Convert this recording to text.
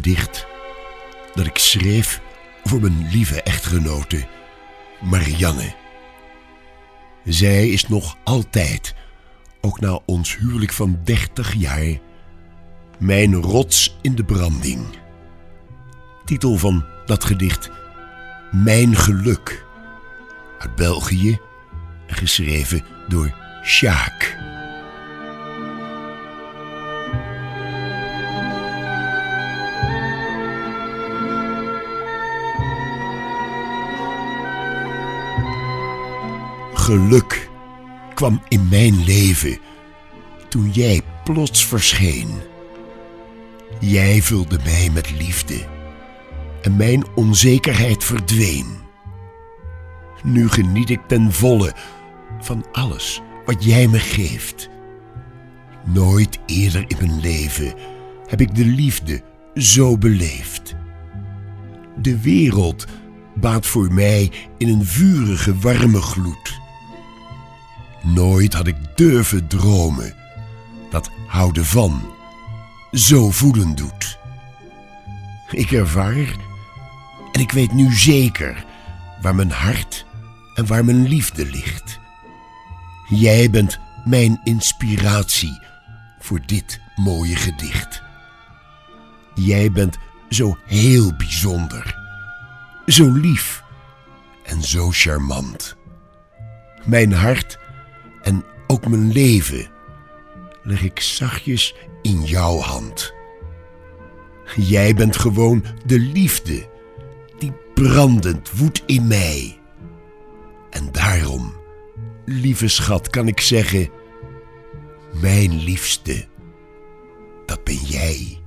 gedicht dat ik schreef voor mijn lieve echtgenote Marianne. Zij is nog altijd, ook na ons huwelijk van 30 jaar, mijn rots in de branding. Titel van dat gedicht: Mijn geluk, uit België en geschreven door Sjaak. Geluk kwam in mijn leven toen jij plots verscheen. Jij vulde mij met liefde en mijn onzekerheid verdween. Nu geniet ik ten volle van alles wat jij me geeft. Nooit eerder in mijn leven heb ik de liefde zo beleefd. De wereld baat voor mij in een vurige, warme gloed. Nooit had ik durven dromen dat houden van zo voelen doet. Ik ervaar en ik weet nu zeker waar mijn hart en waar mijn liefde ligt. Jij bent mijn inspiratie voor dit mooie gedicht. Jij bent zo heel bijzonder, zo lief en zo charmant. Mijn hart en ook mijn leven leg ik zachtjes in jouw hand. Jij bent gewoon de liefde die brandend woedt in mij. En daarom, lieve schat, kan ik zeggen: mijn liefste, dat ben jij.